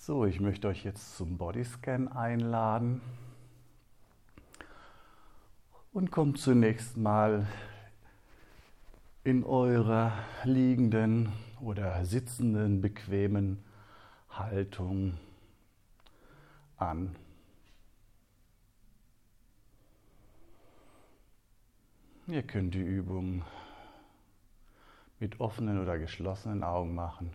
So, ich möchte euch jetzt zum Bodyscan einladen und kommt zunächst mal in eurer liegenden oder sitzenden bequemen Haltung an. Ihr könnt die Übung mit offenen oder geschlossenen Augen machen.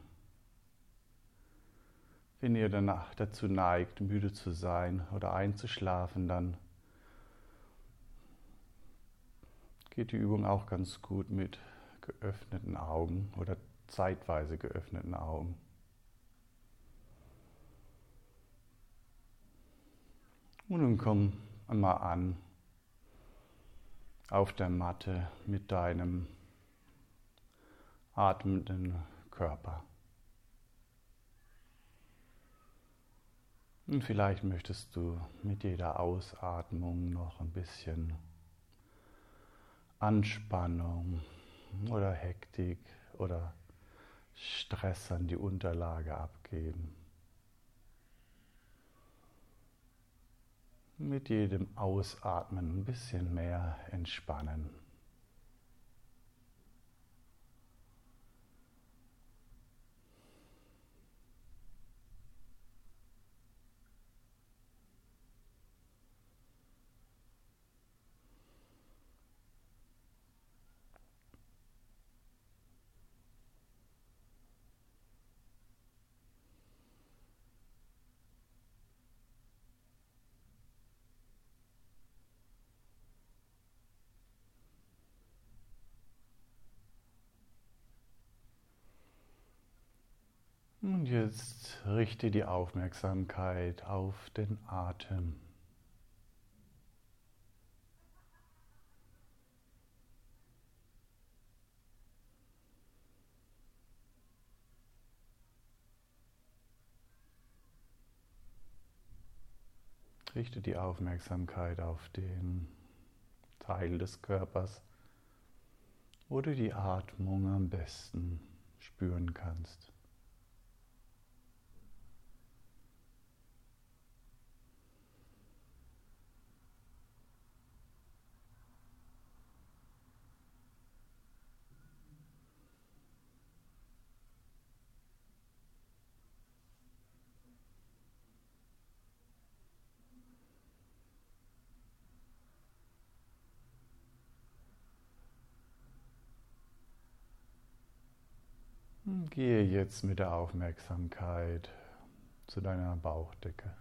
Wenn ihr danach dazu neigt, müde zu sein oder einzuschlafen, dann geht die Übung auch ganz gut mit geöffneten Augen oder zeitweise geöffneten Augen. Und nun komm einmal an auf der Matte mit deinem atmenden Körper. Und vielleicht möchtest du mit jeder Ausatmung noch ein bisschen Anspannung oder Hektik oder Stress an die Unterlage abgeben. Mit jedem Ausatmen ein bisschen mehr entspannen. Und jetzt richte die Aufmerksamkeit auf den Atem. Richte die Aufmerksamkeit auf den Teil des Körpers, wo du die Atmung am besten spüren kannst. Gehe jetzt mit der Aufmerksamkeit zu deiner Bauchdecke.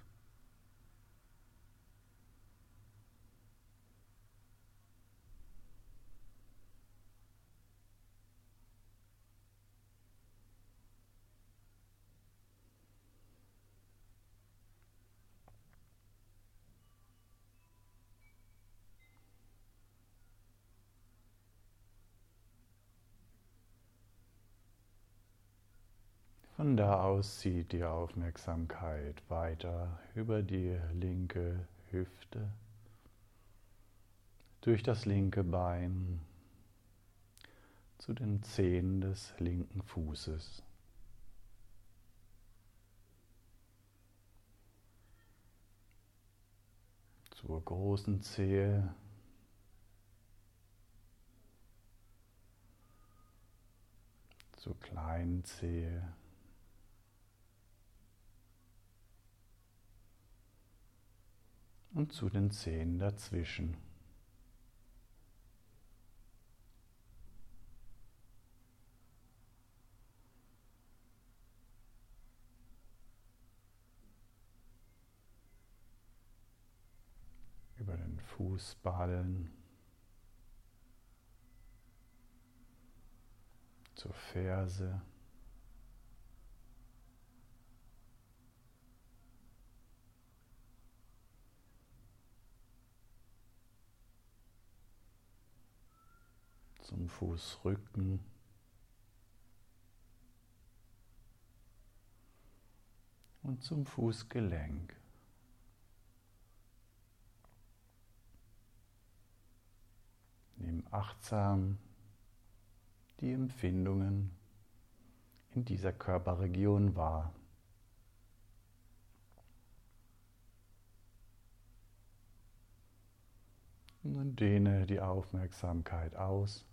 Von da aus zieht die Aufmerksamkeit weiter über die linke Hüfte, durch das linke Bein zu den Zehen des linken Fußes. Zur großen Zehe, zur kleinen Zehe, und zu den Zehen dazwischen. Über den Fußballen zur Ferse, zum Fußrücken, und zum Fußgelenk. Nimm achtsam die Empfindungen in dieser Körperregion wahr. Und dann dehne die Aufmerksamkeit aus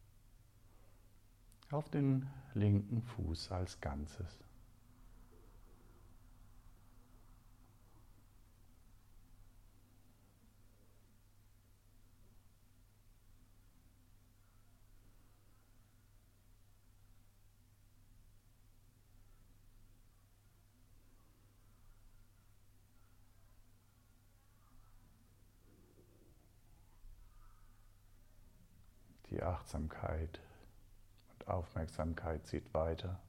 auf den linken Fuß als Ganzes. Die Achtsamkeit und Aufmerksamkeit zieht weiter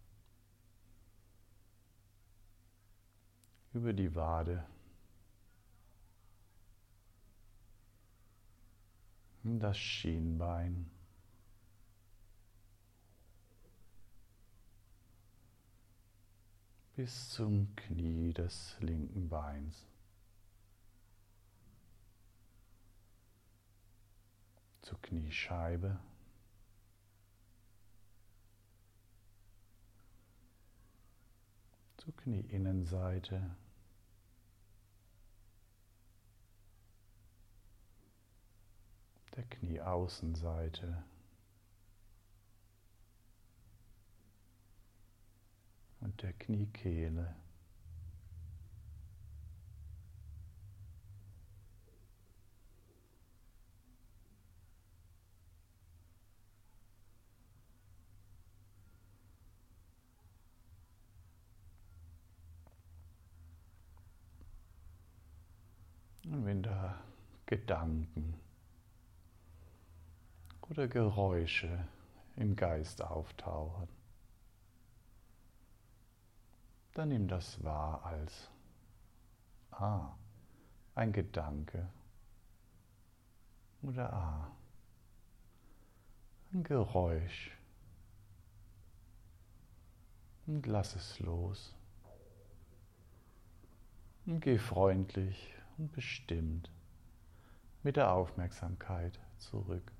über die Wade, das Schienbein, bis zum Knie des linken Beins, zur Kniescheibe, zur Knieinnenseite, der Knieaußenseite und der Kniekehle. Und wenn da Gedanken oder Geräusche im Geist auftauchen, dann nimm das wahr als ein Gedanke oder ein Geräusch und lass es los und geh freundlich und bestimmt mit der Aufmerksamkeit zurück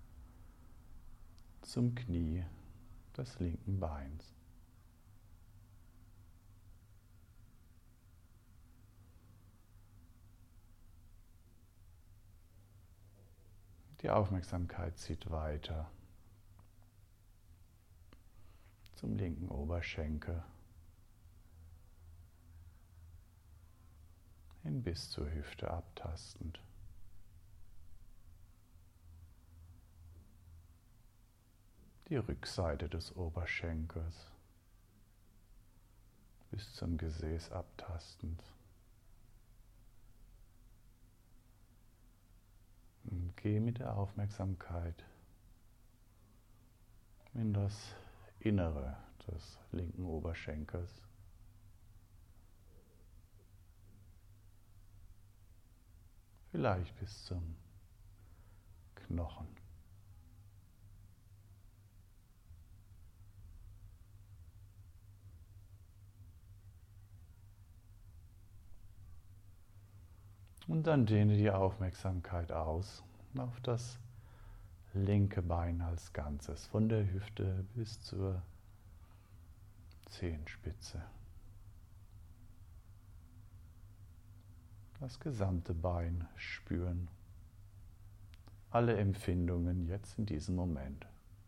zum Knie des linken Beins. Die Aufmerksamkeit zieht weiter zum linken Oberschenkel hin bis zur Hüfte abtastend. Die Rückseite des Oberschenkels bis zum Gesäß abtastend. Und geh mit der Aufmerksamkeit in das Innere des linken Oberschenkels. Vielleicht bis zum Knochen. Und dann dehne die Aufmerksamkeit aus auf das linke Bein als Ganzes, von der Hüfte bis zur Zehenspitze. Das gesamte Bein spüren, alle Empfindungen jetzt in diesem Moment.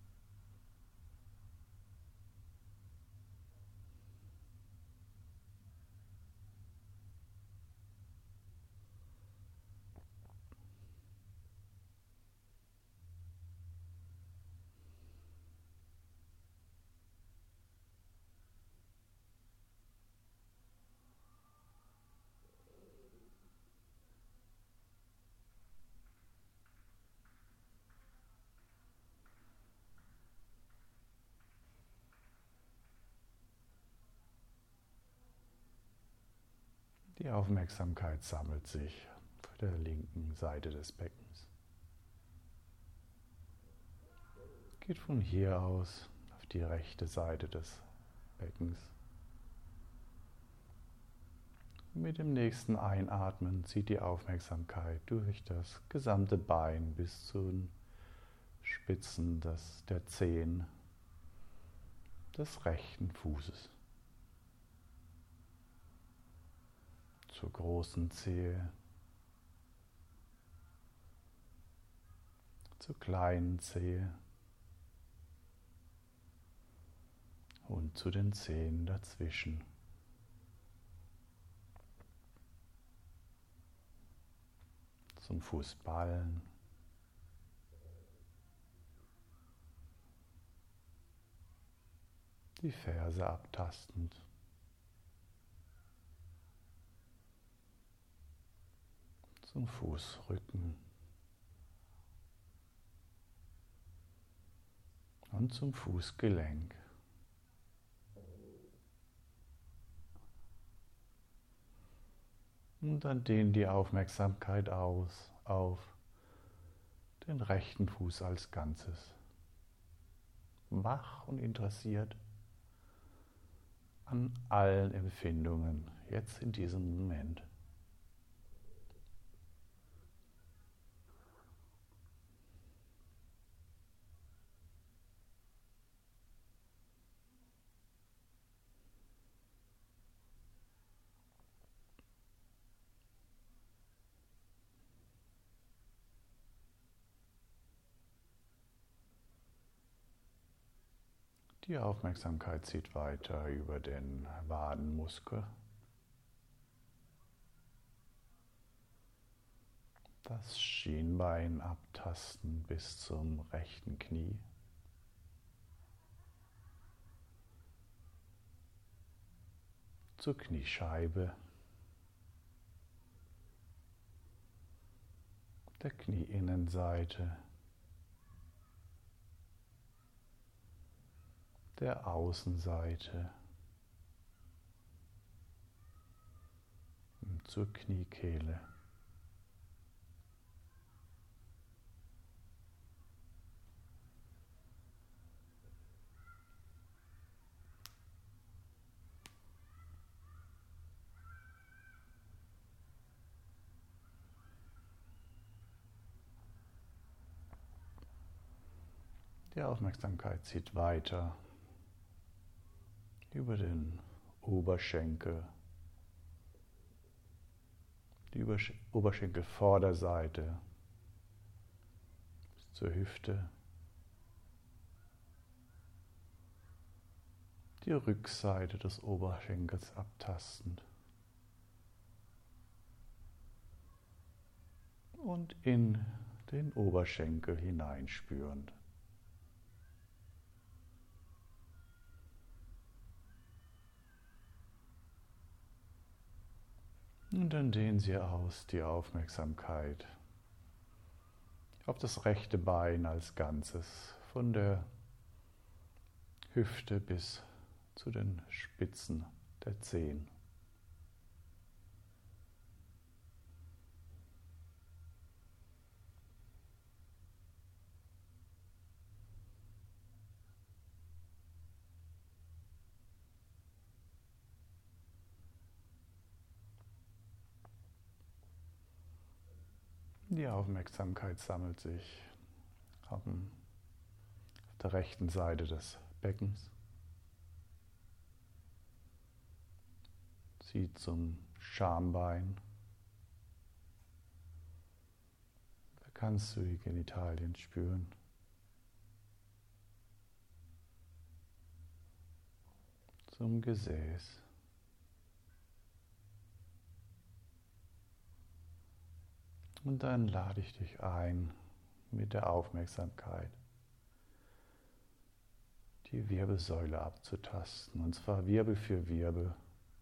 Die Aufmerksamkeit sammelt sich auf der linken Seite des Beckens. Geht von hier aus auf die rechte Seite des Beckens. Mit dem nächsten Einatmen zieht die Aufmerksamkeit durch das gesamte Bein bis zu den Spitzen der Zehen des rechten Fußes. Zur großen Zehe, zur kleinen Zehe und zu den Zehen dazwischen. Zum Fußballen. Die Ferse abtastend. Zum Fußrücken. Und zum Fußgelenk. Und dann dehnt die Aufmerksamkeit aus auf den rechten Fuß als Ganzes. Wach und interessiert an allen Empfindungen, jetzt in diesem Moment. Die Aufmerksamkeit zieht weiter über den Wadenmuskel, das Schienbein abtasten bis zum rechten Knie, zur Kniescheibe, der Knieinnenseite, der Außenseite, zur Kniekehle. Die Aufmerksamkeit zieht weiter über den Oberschenkel, die Oberschenkelvorderseite bis zur Hüfte, die Rückseite des Oberschenkels abtastend und in den Oberschenkel hineinspürend. Und dann dehnen Sie aus die Aufmerksamkeit auf das rechte Bein als Ganzes, von der Hüfte bis zu den Spitzen der Zehen. Die Aufmerksamkeit sammelt sich auf der rechten Seite des Beckens, zieht zum Schambein. Da kannst du die Genitalien spüren. Zum Gesäß. Und dann lade ich dich ein, mit der Aufmerksamkeit die Wirbelsäule abzutasten, und zwar Wirbel für Wirbel.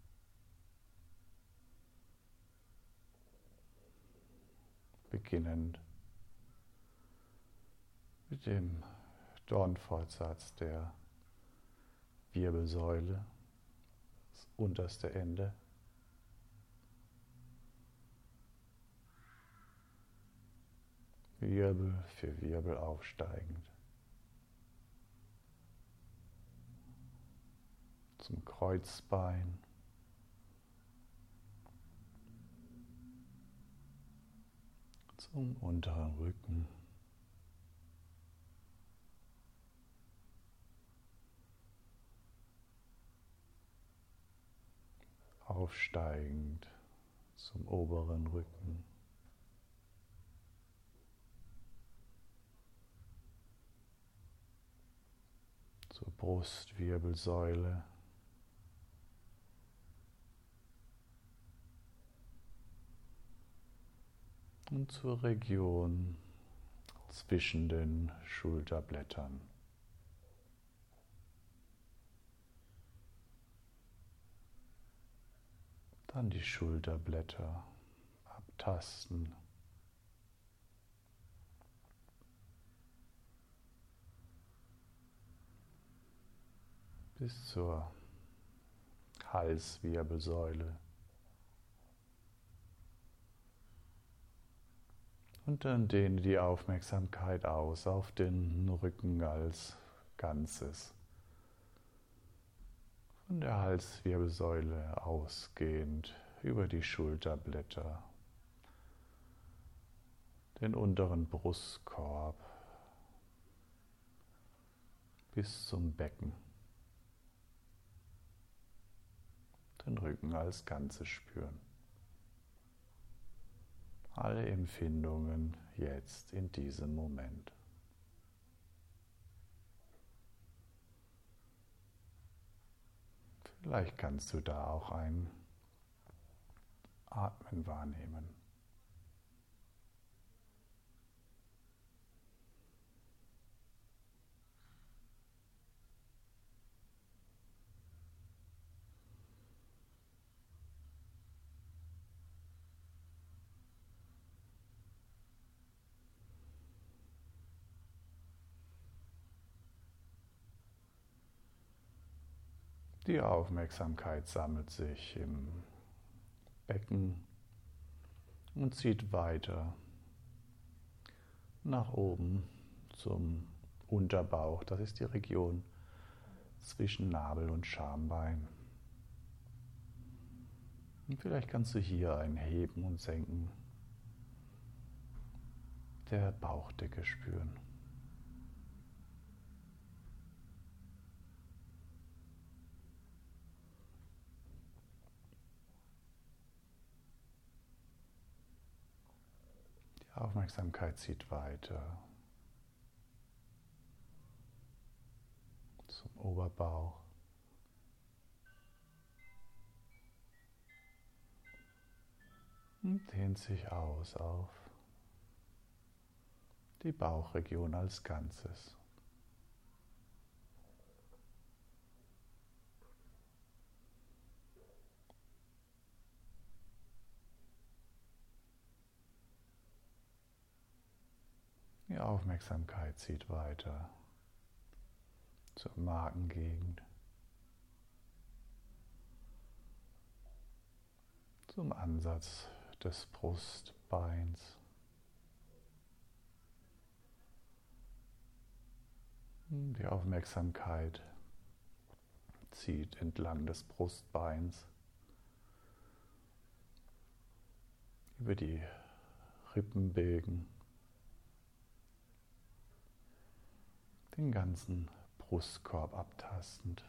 Beginnend mit dem Dornfortsatz der Wirbelsäule, das unterste Ende. Wirbel für Wirbel aufsteigend. Zum Kreuzbein. Zum unteren Rücken. Aufsteigend zum oberen Rücken. zur Brustwirbelsäule und zur Region zwischen den Schulterblättern. Dann die Schulterblätter abtasten. Bis zur Halswirbelsäule. Und dann dehne die Aufmerksamkeit aus auf den Rücken als Ganzes. Von der Halswirbelsäule ausgehend über die Schulterblätter, den unteren Brustkorb bis zum Becken. Den Rücken als Ganzes spüren. Alle Empfindungen jetzt in diesem Moment. Vielleicht kannst du da auch ein Atmen wahrnehmen. Die Aufmerksamkeit sammelt sich im Becken und zieht weiter nach oben zum Unterbauch. Das ist die Region zwischen Nabel und Schambein. Und vielleicht kannst du hier ein Heben und Senken der Bauchdecke spüren. Die Aufmerksamkeit zieht weiter zum Oberbauch. Und dehnt sich aus auf die Bauchregion als Ganzes. Die Aufmerksamkeit zieht weiter zur Magengegend, zum Ansatz des Brustbeins. Die Aufmerksamkeit zieht entlang des Brustbeins über die Rippenbögen, den ganzen Brustkorb abtastend.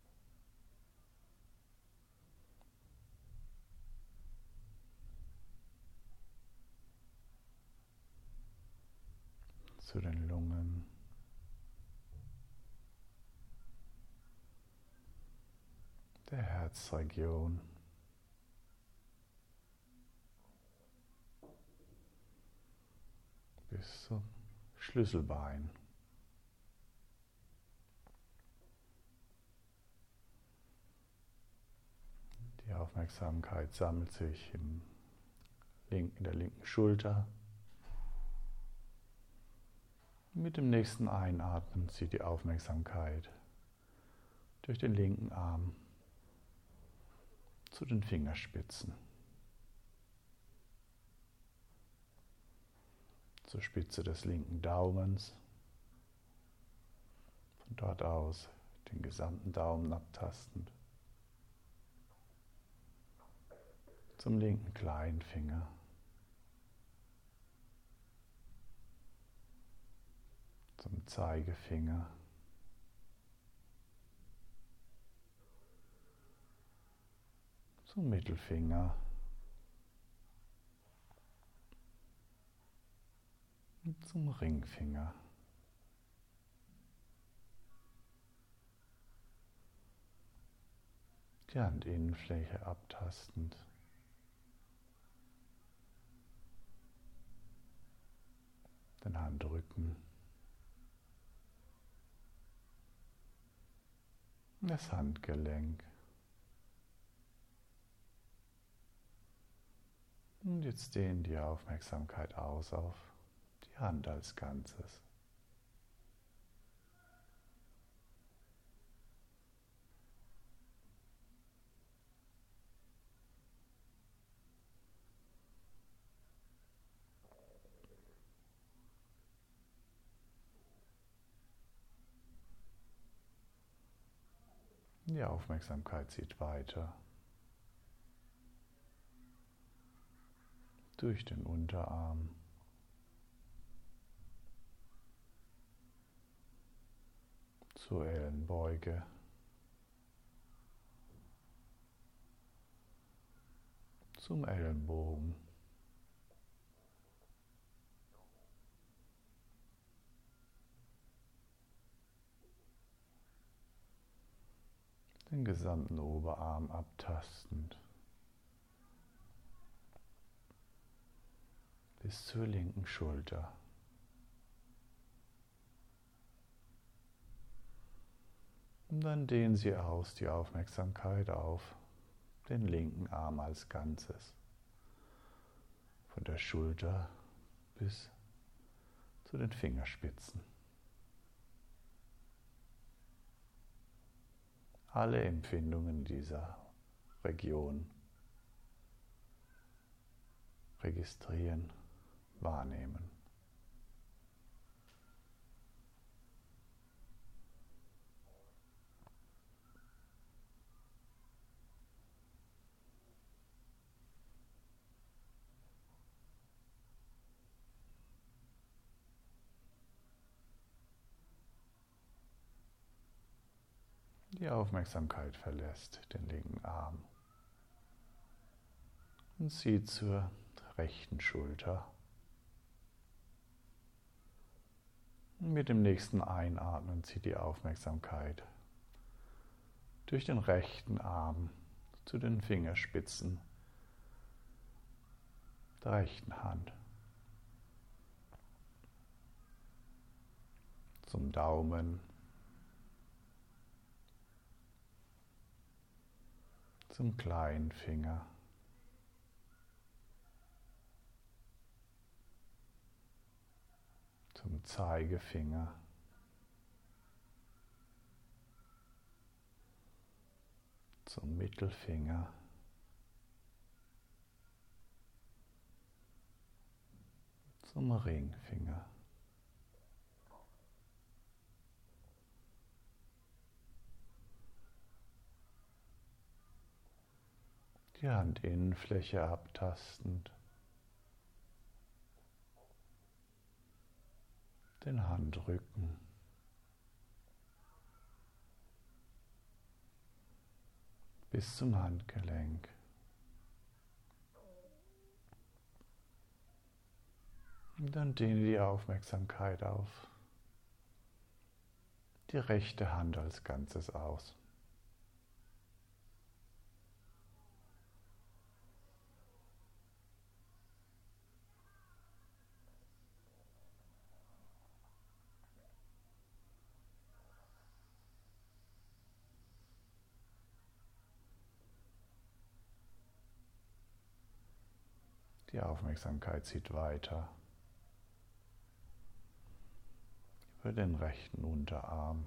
Zu den Lungen. Der Herzregion. Bis zum Schlüsselbein. Die Aufmerksamkeit sammelt sich in der linken Schulter. Mit dem nächsten Einatmen zieht die Aufmerksamkeit durch den linken Arm zu den Fingerspitzen, zur Spitze des linken Daumens. Von dort aus den gesamten Daumen abtastend, zum linken Kleinfinger, zum Zeigefinger, zum Mittelfinger und zum Ringfinger. die Handinnenfläche abtastend. Den Handrücken. Das Handgelenk. Und jetzt dehnen die Aufmerksamkeit aus auf die Hand als Ganzes. Die Aufmerksamkeit zieht weiter durch den Unterarm, zur Ellenbeuge, zum Ellenbogen, den gesamten Oberarm abtastend bis zur linken Schulter. Und dann dehnen Sie aus die Aufmerksamkeit auf den linken Arm als Ganzes, von der Schulter bis zu den Fingerspitzen. Alle Empfindungen dieser Region registrieren, wahrnehmen. Die Aufmerksamkeit verlässt den linken Arm und zieht zur rechten Schulter. Mit dem nächsten Einatmen zieht die Aufmerksamkeit durch den rechten Arm zu den Fingerspitzen der rechten Hand, zum Daumen, zum kleinen Finger, zum Zeigefinger, zum Mittelfinger, zum Ringfinger. Die Handinnenfläche abtastend, den Handrücken, bis zum Handgelenk. Und dann dehne die Aufmerksamkeit auf die rechte Hand als Ganzes aus. Die Aufmerksamkeit zieht weiter über den rechten Unterarm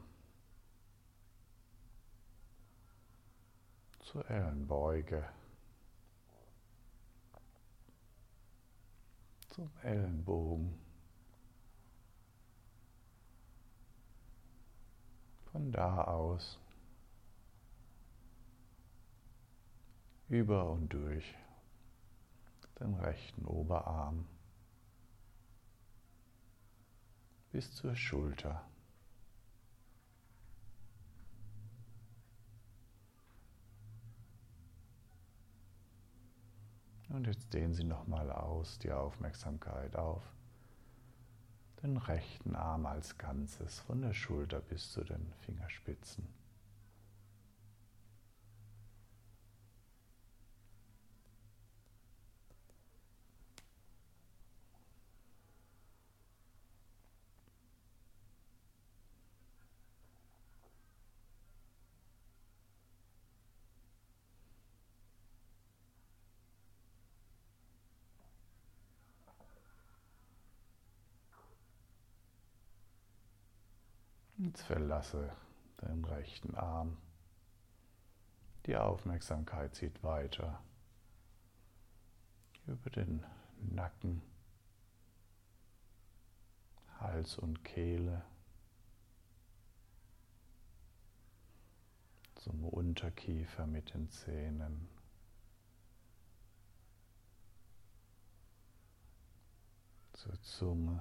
zur Ellenbeuge, zum Ellenbogen, von da aus über und durch den rechten Oberarm bis zur Schulter. Und jetzt dehnen Sie nochmal aus die Aufmerksamkeit auf den rechten Arm als Ganzes, von der Schulter bis zu den Fingerspitzen. Jetzt verlasse den rechten Arm. Die Aufmerksamkeit zieht weiter über den Nacken, Hals und Kehle, zum Unterkiefer mit den Zähnen, zur Zunge,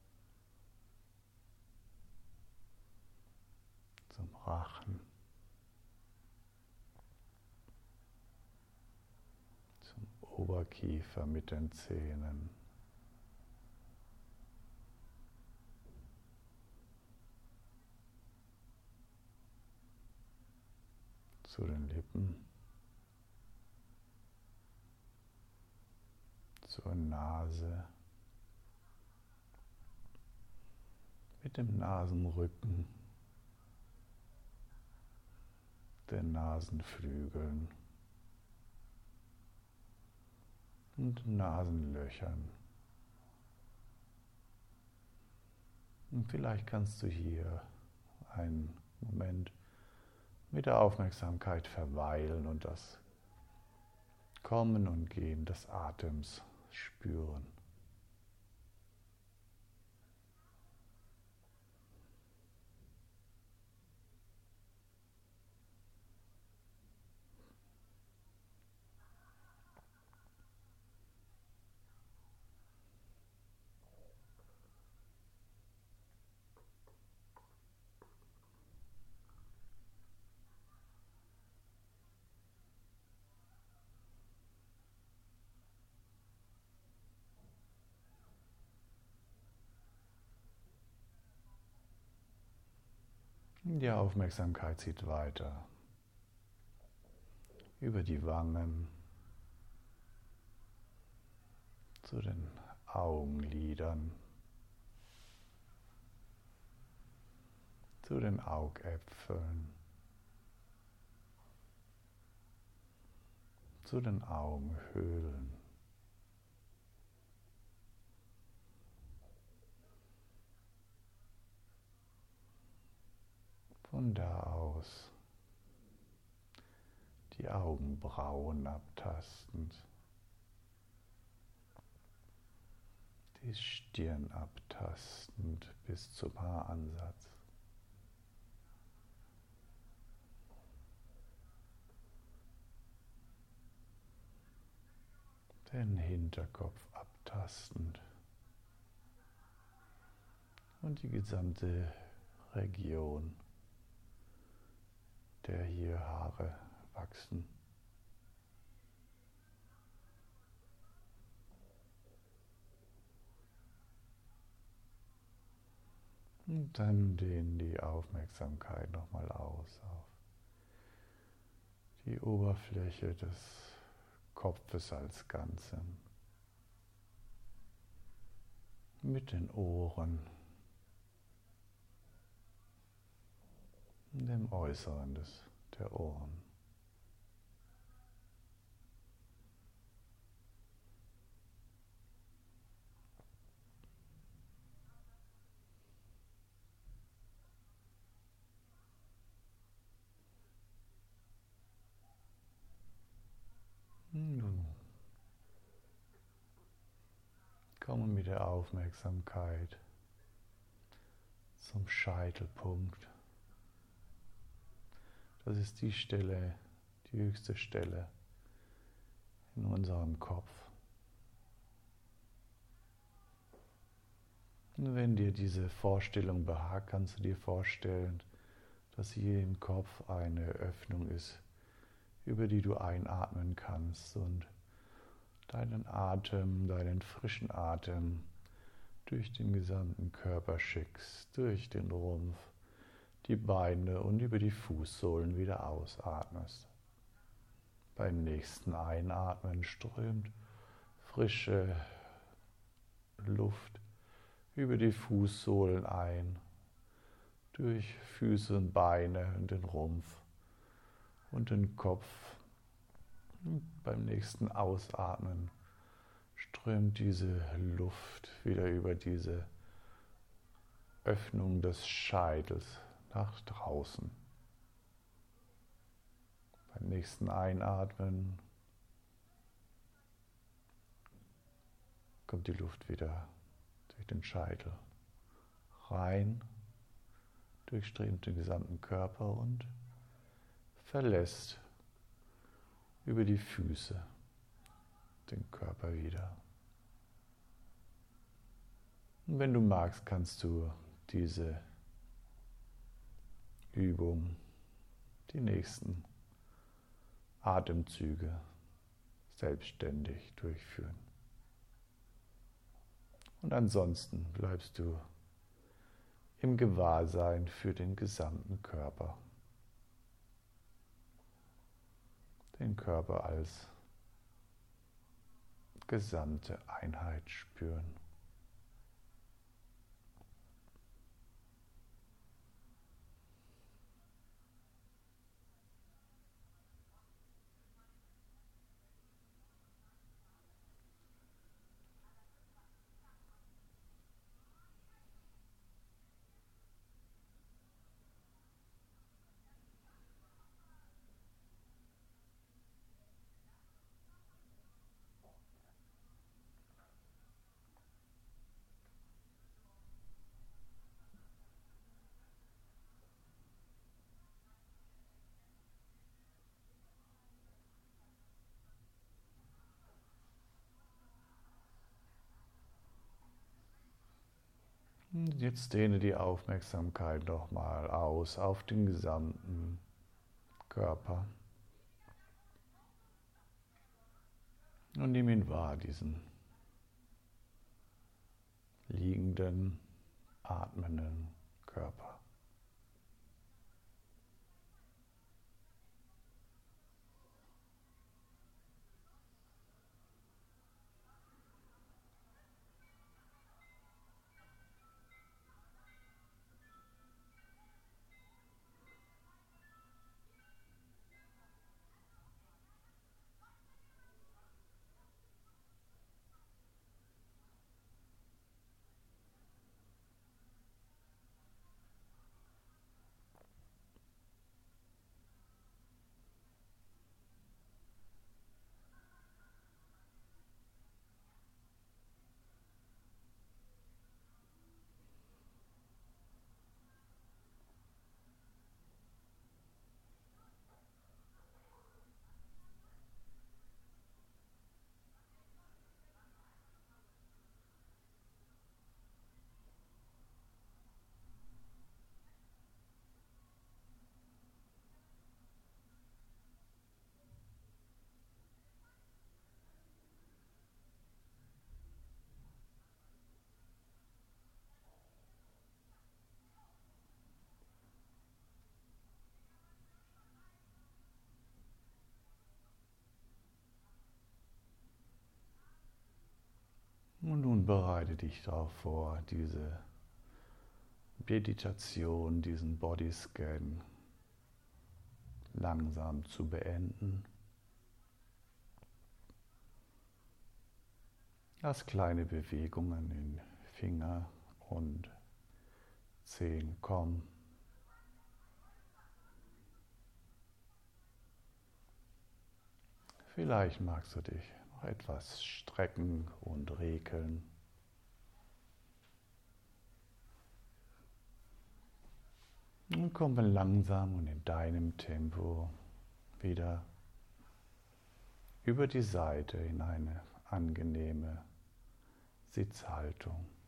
zum Rachen, zum Oberkiefer mit den Zähnen, zu den Lippen, zur Nase, mit dem Nasenrücken, den Nasenflügeln und Nasenlöchern. Und vielleicht kannst du hier einen Moment mit der Aufmerksamkeit verweilen und das Kommen und Gehen des Atems spüren. Die Aufmerksamkeit zieht weiter über die Wangen zu den Augenlidern, zu den Augäpfeln, zu den Augenhöhlen. Von da aus die Augenbrauen abtastend, die Stirn abtastend bis zum Haaransatz. Den Hinterkopf abtastend und die gesamte Region, der hier Haare wachsen. Und dann dehnen die Aufmerksamkeit nochmal aus auf die Oberfläche des Kopfes als Ganzem, mit den Ohren, dem Äußeren der Ohren. Nun kommen mit der Aufmerksamkeit zum Scheitelpunkt. Das ist die Stelle, die höchste Stelle in unserem Kopf. Und wenn dir diese Vorstellung behagt, kannst du dir vorstellen, dass hier im Kopf eine Öffnung ist, über die du einatmen kannst und deinen Atem, deinen frischen Atem durch den gesamten Körper schickst, durch den Rumpf, die Beine und über die Fußsohlen wieder ausatmest. Beim nächsten Einatmen strömt frische Luft über die Fußsohlen ein, durch Füße und Beine und den Rumpf und den Kopf. Und beim nächsten Ausatmen strömt diese Luft wieder über diese Öffnung des Scheitels nach draußen. Beim nächsten Einatmen kommt die Luft wieder durch den Scheitel rein, durchströmt den gesamten Körper und verlässt über die Füße den Körper wieder. Und wenn du magst, kannst du diese Übung, die nächsten Atemzüge selbstständig durchführen. Und ansonsten bleibst du im Gewahrsein für den gesamten Körper. Den Körper als gesamte Einheit spüren. Jetzt dehne die Aufmerksamkeit nochmal aus auf den gesamten Körper und nimm ihn wahr, diesen liegenden, atmenden Körper. Und nun bereite dich darauf vor, diese Meditation, diesen Bodyscan langsam zu beenden. Lass kleine Bewegungen in Finger und Zehen kommen. Vielleicht magst du dich noch etwas strecken und rekeln. Und komme langsam und in deinem Tempo wieder über die Seite in eine angenehme Sitzhaltung.